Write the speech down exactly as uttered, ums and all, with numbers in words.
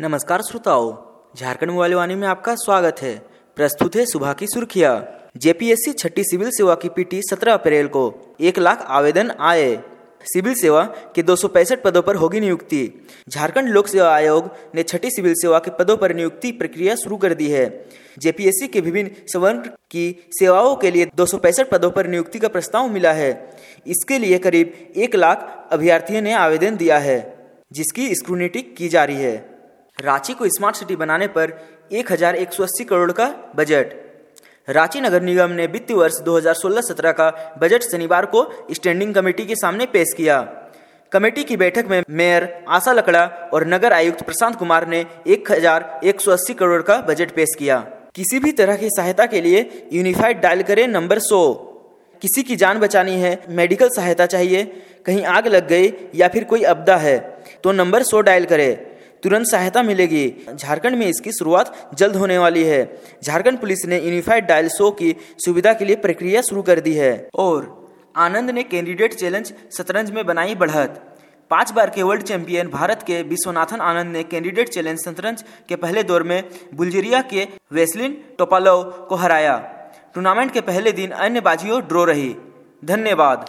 नमस्कार श्रोताओं, झारखंड मोबाइल वाणी में आपका स्वागत है। प्रस्तुत है सुबह की सुर्खियां। जेपीएससी छठी सिविल सेवा की पीटी सत्रह अप्रैल को। एक लाख आवेदन आए। सिविल सेवा के दो सौ पैंसठ पदों पर होगी नियुक्ति। झारखंड लोक सेवा आयोग ने छठी सिविल सेवा के पदों पर नियुक्ति प्रक्रिया शुरू कर दी है। जेपीएससी के विभिन्न सवर्ण की सेवाओं के लिए दो सौ पैंसठ पदों पर नियुक्ति का प्रस्ताव मिला है। इसके लिए करीब एक लाख अभ्यर्थियों ने आवेदन दिया है, जिसकी स्क्रूटिनी की जा रही है। रांची को स्मार्ट सिटी बनाने पर एक हज़ार एक सौ अस्सी करोड़ का बजट। रांची नगर निगम ने वित्तीय वर्ष दो हज़ार सोलह सत्रह का बजट शनिवार को स्टैंडिंग कमेटी के सामने पेश किया। कमेटी की बैठक में मेयर आशा लकड़ा और नगर आयुक्त प्रशांत कुमार ने एक हज़ार एक सौ अस्सी करोड़ का बजट पेश किया। किसी भी तरह की सहायता के लिए यूनिफाइड डायल करें नंबर सौ। किसी की जान बचानी है, मेडिकल सहायता चाहिए, कहीं आग लग गई या फिर कोई आपदा है तो नंबर सौ डायल करें, तुरंत सहायता मिलेगी। झारखंड में इसकी शुरुआत जल्द होने वाली है। झारखंड पुलिस ने यूनिफाइड डायल सौ की सुविधा के लिए प्रक्रिया शुरू कर दी है। और आनंद ने कैंडिडेट चैलेंज शतरंज में बनाई बढ़त। पांच बार के वर्ल्ड चैंपियन भारत के विश्वनाथन आनंद ने कैंडिडेट चैलेंज शतरंज के पहले दौर में बुल्गेरिया के वेस्लिन टोपालोव को हराया। टूर्नामेंट के पहले दिन अन्य बाजियों ड्रॉ रही। धन्यवाद।